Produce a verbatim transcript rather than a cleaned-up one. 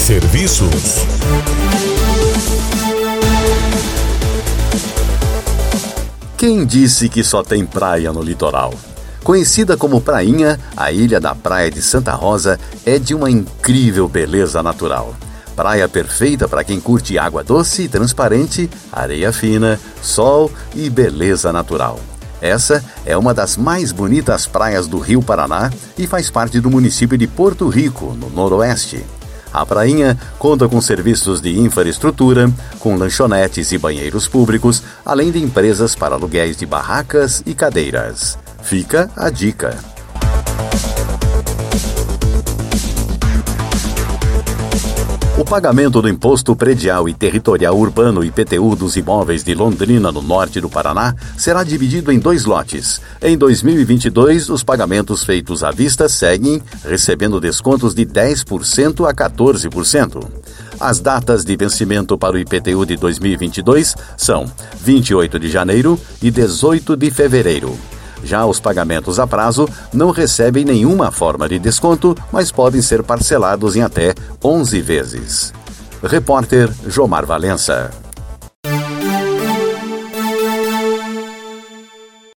Serviços. Quem disse que só tem praia no litoral? Conhecida como Prainha, a ilha da Praia de Santa Rosa é de uma incrível beleza natural. Praia perfeita para quem curte água doce e transparente, areia fina, sol e beleza natural. Essa é uma das mais bonitas praias do Rio Paraná e faz parte do município de Porto Rico, no noroeste. A Prainha conta com serviços de infraestrutura, com lanchonetes e banheiros públicos, além de empresas para aluguéis de barracas e cadeiras. Fica a dica. O pagamento do Imposto Predial e Territorial Urbano I P T U dos imóveis de Londrina, no norte do Paraná, será dividido em dois lotes. Em dois mil e vinte e dois, os pagamentos feitos à vista seguem, recebendo descontos de dez por cento a quatorze por cento. As datas de vencimento para o I P T U de dois mil e vinte e dois são vinte e oito de janeiro e dezoito de fevereiro. Já os pagamentos a prazo não recebem nenhuma forma de desconto, mas podem ser parcelados em até onze vezes. Repórter Jomar Valença.